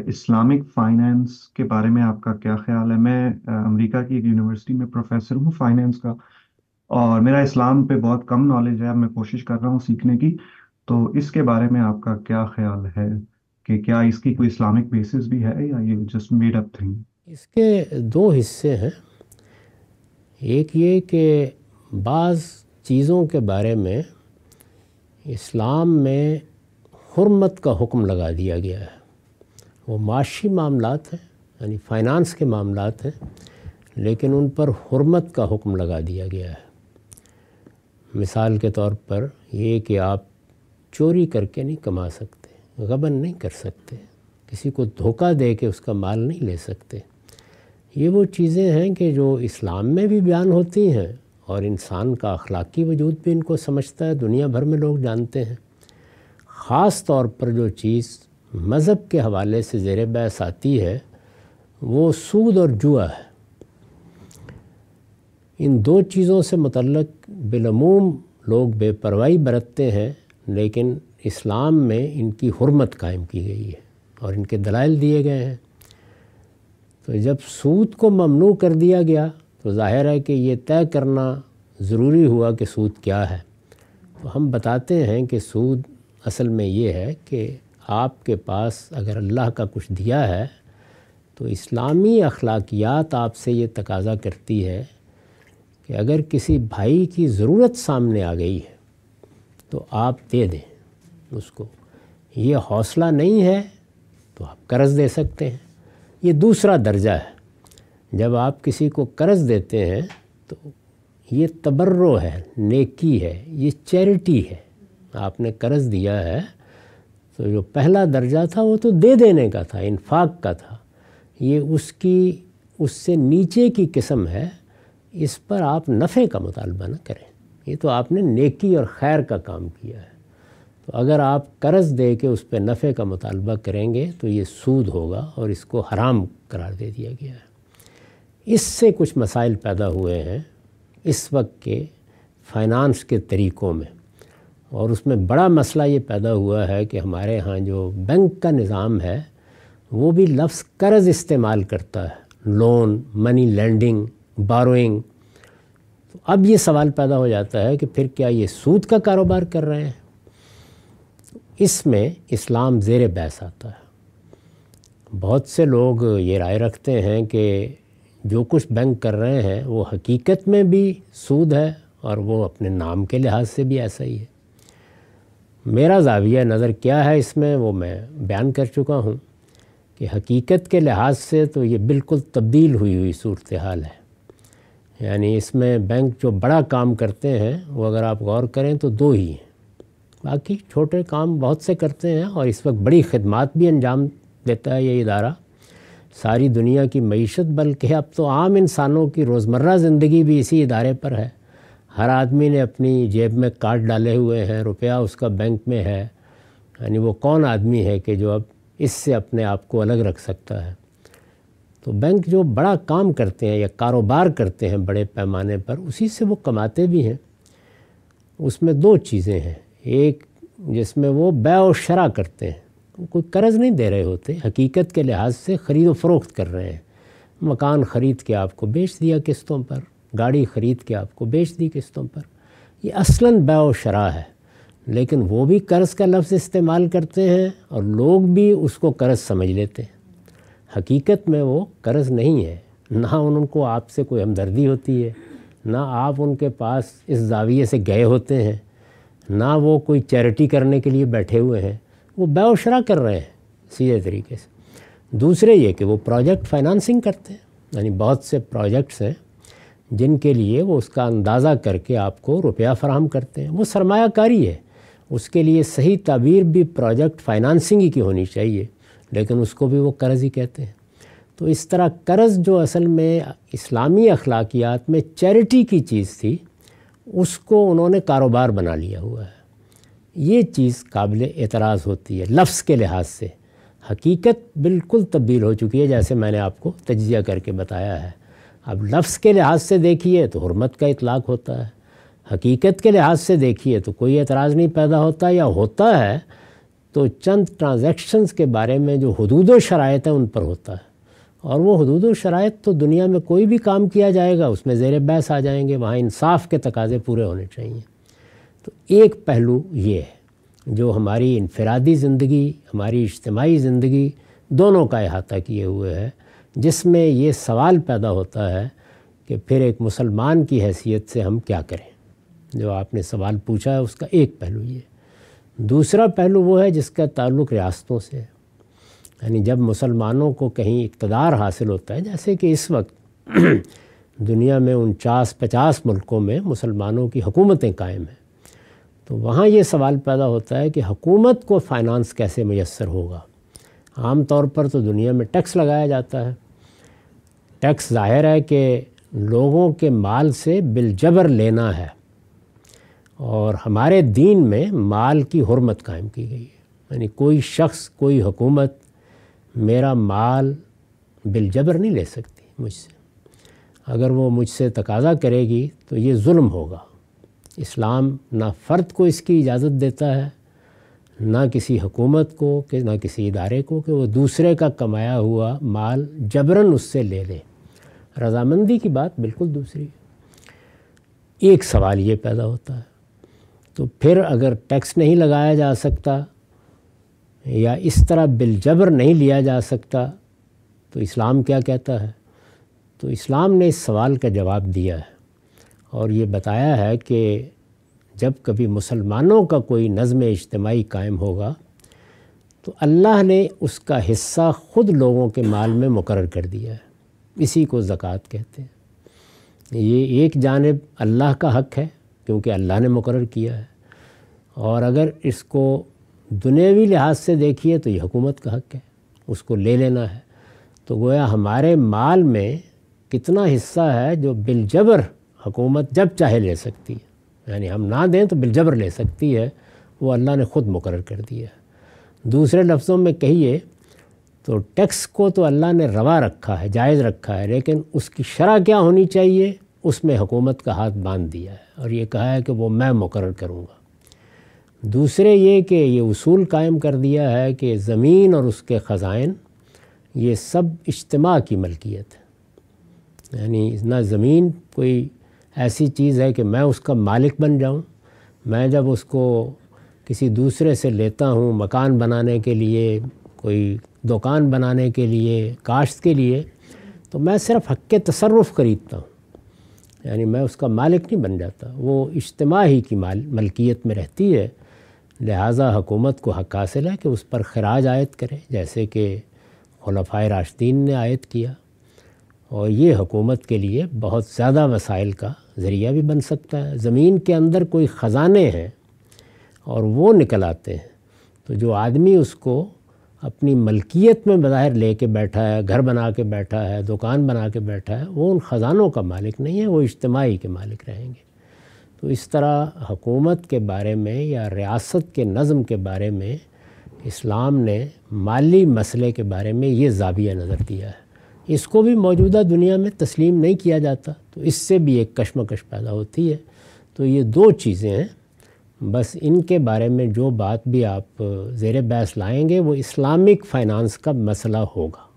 Islamic finance के बारे में आपका क्या ख्याल है? मैं अमेरिका की एक यूनिवर्सिटी में प्रोफेसर हूँ फाइनेंस का। और मेरा इस्लाम पे बहुत कम नॉलेज है। अब मैं कोशिश कर रहा हूँ सीखने की। तो इसके बारे में आपका क्या ख्याल है कि क्या इसकी कोई इस्लामिक बेसिस भी है या ये जस्ट मेड अप थिंग? इसके दो हिस्से हैं। एक ये कि बाज़ चीज़ों के बारे में इस्लाम में हुर्मत का हुक्म लगा दिया गया है। वो माशी मामलात हैं, यानी फ़ाइनांस के मामलात हैं, लेकिन उन पर हुर्मत का हुक्म लगा दिया गया है। मिसाल के तौर पर ये कि आप चोरी करके नहीं कमा सकते, गबन नहीं कर सकते, किसी को धोखा दे के उसका माल नहीं ले सकते। ये वो चीज़ें हैं कि जो इस्लाम में भी बयान होती हैं और इंसान का अखलाकी वजूद भी इनको समझता है, दुनिया भर में लोग जानते हैं। ख़ास तौर पर जो चीज़ मज़हब के हवाले से ज़ेर बहस आती है वो सूद और जुआ है। इन दो चीज़ों से मुतल्लक़ बिलअमूम लोग बेपरवाही बरतते हैं, लेकिन इस्लाम में इनकी हुर्मत कायम की गई है और इनके दलाइल दिए गए हैं। तो जब सूद को ममनू कर दिया गया तो ज़ाहिर है कि ये तय करना ज़रूरी हुआ कि सूद क्या है। तो हम बताते हैं कि सूद असल में ये है कि आपके पास अगर अल्लाह का कुछ दिया है तो इस्लामी अखलाकियात आपसे ये तकाज़ा करती है कि अगर किसी भाई की ज़रूरत सामने आ गई है तो आप दे दें उसको। ये हौसला नहीं है तो आप कर्ज़ दे सकते हैं। ये दूसरा दर्जा है। जब आप किसी को कर्ज़ देते हैं तो ये तबर्रो है, नेकी है, ये चैरिटी है। आपने कर्ज़ दिया है तो जो पहला दर्जा था वो तो दे देने का था, इन्फाक का था। ये उससे नीचे की किस्म है। इस पर आप नफ़े का मुतालबा न करें। ये तो आपने नेकी और खैर का काम किया है। तो अगर आप कर्ज़ दे के उस पर नफ़े का मुतालबा करेंगे तो ये सूद होगा और इसको हराम करार दे दिया गया है। इससे कुछ मसाइल पैदा हुए हैं इस वक्त के फ़ाइनांस के तरीक़ों में, और उसमें बड़ा मसला ये पैदा हुआ है कि हमारे यहाँ जो बैंक का निज़ाम है वो भी लफ्ज़ कर्ज़ इस्तेमाल करता है, लोन, मनी लेंडिंग, बारोइंग। तो अब ये सवाल पैदा हो जाता है कि फिर क्या ये सूद का कारोबार कर रहे हैं? इसमें इस्लाम ज़ेर बहस आता है। बहुत से लोग ये राय रखते हैं कि जो कुछ बैंक कर रहे हैं वो हकीकत में भी सूद है और वो अपने नाम के लिहाज से भी ऐसा ही है। मेरा ज़ाविया नज़र क्या है इसमें वो मैं बयान कर चुका हूँ कि हकीकत के लिहाज से तो ये बिल्कुल तब्दील हुई सूरत हाल है। यानी इसमें बैंक जो बड़ा काम करते हैं वो अगर आप गौर करें तो दो ही हैं, बाकी छोटे काम बहुत से करते हैं और इस वक्त बड़ी खिदमात भी अंजाम देता है ये इदारा। सारी दुनिया की मईशत, बल्कि अब तो आम इंसानों की रोज़मर्रा ज़िंदगी भी इसी इदारे पर है। हर आदमी ने अपनी जेब में कार्ड डाले हुए हैं, रुपया उसका बैंक में है। यानी वो कौन आदमी है कि जो अब इससे अपने आप को अलग रख सकता है? तो बैंक जो बड़ा काम करते हैं या कारोबार करते हैं बड़े पैमाने पर, उसी से वो कमाते भी हैं। उसमें दो चीज़ें हैं। एक जिसमें वो बै और शरा करते हैं, कोई कर्ज़ नहीं दे रहे होते, हकीकत के लिहाज से ख़रीद व फ़रोख्त कर रहे हैं। मकान ख़रीद के आपको बेच दिया किस्तों पर, गाड़ी ख़रीद के आपको बेच दी किस्तों पर। ये असलन बै और शरा है, लेकिन वो भी कर्ज़ का लफ्ज़ इस्तेमाल करते हैं और लोग भी उसको कर्ज़ समझ लेते हैं। हकीकत में वो कर्ज़ नहीं है। ना उनको आपसे कोई हमदर्दी होती है, ना आप उनके पास इस ज़ाविये से गए होते हैं, ना वो कोई चैरिटी करने के लिए बैठे हुए हैं। वो बै और शरा कर रहे हैं सीधे तरीके से। दूसरे ये कि वो प्रोजेक्ट फाइनेंसिंग करते हैं। यानी बहुत से प्रोजेक्ट्स हैं जिनके लिए वो उसका अंदाज़ा करके आपको रुपया फराहम करते हैं। वो सरमायाकारी है। उसके लिए सही ताबीर भी प्रोजेक्ट फाइनेंसिंग ही की होनी चाहिए, लेकिन उसको भी वो कर्ज़ ही कहते हैं। तो इस तरह कर्ज़ जो असल में इस्लामी अखलाकियात में चैरिटी की चीज़ थी, उसको उन्होंने कारोबार बना लिया हुआ है। ये चीज़ काबिल एतराज़ होती है लफ्ज़ के लिहाज से। हकीकत बिल्कुल तब्दील हो चुकी है, जैसे मैंने आपको तज्ज़िया करके बताया है। अब लफ्ज़ के लिहाज से देखिए तो हुर्मत का इतलाक़ होता है, हकीकत के लिहाज से देखिए तो कोई एतराज़ नहीं पैदा होता, या होता है تو چند ٹرانزیکشنز کے بارے میں جو حدود و شرائط ہیں ان پر ہوتا ہے، اور وہ حدود و شرائط تو دنیا میں کوئی بھی کام کیا جائے گا اس میں زیر بحث آ جائیں گے، وہاں انصاف کے تقاضے پورے ہونے چاہیے۔ تو ایک پہلو یہ ہے جو ہماری انفرادی زندگی، ہماری اجتماعی زندگی دونوں کا احاطہ کیے ہوئے ہے، جس میں یہ سوال پیدا ہوتا ہے کہ پھر ایک مسلمان کی حیثیت سے ہم کیا کریں۔ جو آپ نے سوال پوچھا ہے اس کا ایک پہلو یہ ہے۔ دوسرا پہلو وہ ہے جس کا تعلق ریاستوں سے ہے، یعنی جب مسلمانوں کو کہیں اقتدار حاصل ہوتا ہے، جیسے کہ اس وقت دنیا میں 49-50 ملکوں میں مسلمانوں کی حکومتیں قائم ہیں، تو وہاں یہ سوال پیدا ہوتا ہے کہ حکومت کو فائنانس کیسے میسر ہوگا۔ عام طور پر تو دنیا میں ٹیکس لگایا جاتا ہے، ٹیکس ظاہر ہے کہ لوگوں کے مال سے بالجبر لینا ہے، اور ہمارے دین میں مال کی حرمت قائم کی گئی ہے، یعنی کوئی شخص، کوئی حکومت میرا مال بالجبر نہیں لے سکتی مجھ سے۔ اگر وہ مجھ سے تقاضا کرے گی تو یہ ظلم ہوگا۔ اسلام نہ فرد کو اس کی اجازت دیتا ہے، نہ کسی حکومت کو، کہ نہ کسی ادارے کو کہ وہ دوسرے کا کمایا ہوا مال جبراً اس سے لے لے۔ رضامندی کی بات بالکل دوسری ہے۔ ایک سوال یہ پیدا ہوتا ہے، تو پھر اگر ٹیکس نہیں لگایا جا سکتا یا اس طرح بالجبر نہیں لیا جا سکتا تو اسلام کیا کہتا ہے؟ تو اسلام نے اس سوال کا جواب دیا ہے اور یہ بتایا ہے کہ جب کبھی مسلمانوں کا کوئی نظم اجتماعی قائم ہوگا تو اللہ نے اس کا حصہ خود لوگوں کے مال میں مقرر کر دیا ہے، اسی کو زکوٰۃ کہتے ہیں۔ یہ ایک جانب اللہ کا حق ہے کیونکہ اللہ نے مقرر کیا ہے، اور اگر اس کو دنیاوی لحاظ سے دیکھیے تو یہ حکومت کا حق ہے، اس کو لے لینا ہے۔ تو گویا ہمارے مال میں کتنا حصہ ہے جو بالجبر حکومت جب چاہے لے سکتی ہے، یعنی ہم نہ دیں تو بالجبر لے سکتی ہے، وہ اللہ نے خود مقرر کر دیا ہے۔ دوسرے لفظوں میں کہیے تو ٹیکس کو تو اللہ نے روا رکھا ہے، جائز رکھا ہے، لیکن اس کی شرح کیا ہونی چاہیے اس میں حکومت کا ہاتھ باندھ دیا ہے اور یہ کہا ہے کہ وہ میں مقرر کروں گا۔ دوسرے یہ کہ یہ اصول قائم کر دیا ہے کہ زمین اور اس کے خزائن یہ سب اجتماع کی ملکیت ہے، یعنی نہ زمین کوئی ایسی چیز ہے کہ میں اس کا مالک بن جاؤں۔ میں جب اس کو کسی دوسرے سے لیتا ہوں مکان بنانے کے لیے، کوئی دکان بنانے کے لیے، کاشت کے لیے، تو میں صرف حق کے تصرف خریدتا ہوں، یعنی میں اس کا مالک نہیں بن جاتا، وہ اجتماع ہی کی ملکیت میں رہتی ہے۔ لہٰذا حکومت کو حق حاصل ہے کہ اس پر خراج عائد کرے، جیسے کہ خلفائے راشدین نے عائد کیا، اور یہ حکومت کے لیے بہت زیادہ وسائل کا ذریعہ بھی بن سکتا ہے۔ زمین کے اندر کوئی خزانے ہیں اور وہ نکل آتے ہیں، تو جو آدمی اس کو اپنی ملکیت میں بظاہر لے کے بیٹھا ہے، گھر بنا کے بیٹھا ہے، دکان بنا کے بیٹھا ہے، وہ ان خزانوں کا مالک نہیں ہے، وہ اجتماعی کے مالک رہیں گے۔ تو اس طرح حکومت کے بارے میں یا ریاست کے نظم کے بارے میں اسلام نے مالی مسئلے کے بارے میں یہ زاویہ نظر دیا ہے۔ اس کو بھی موجودہ دنیا میں تسلیم نہیں کیا جاتا، تو اس سے بھی ایک کشمکش پیدا ہوتی ہے۔ تو یہ دو چیزیں ہیں، بس ان کے بارے میں جو بات بھی آپ زیر بحث لائیں گے وہ اسلامک فائنانس کا مسئلہ ہوگا۔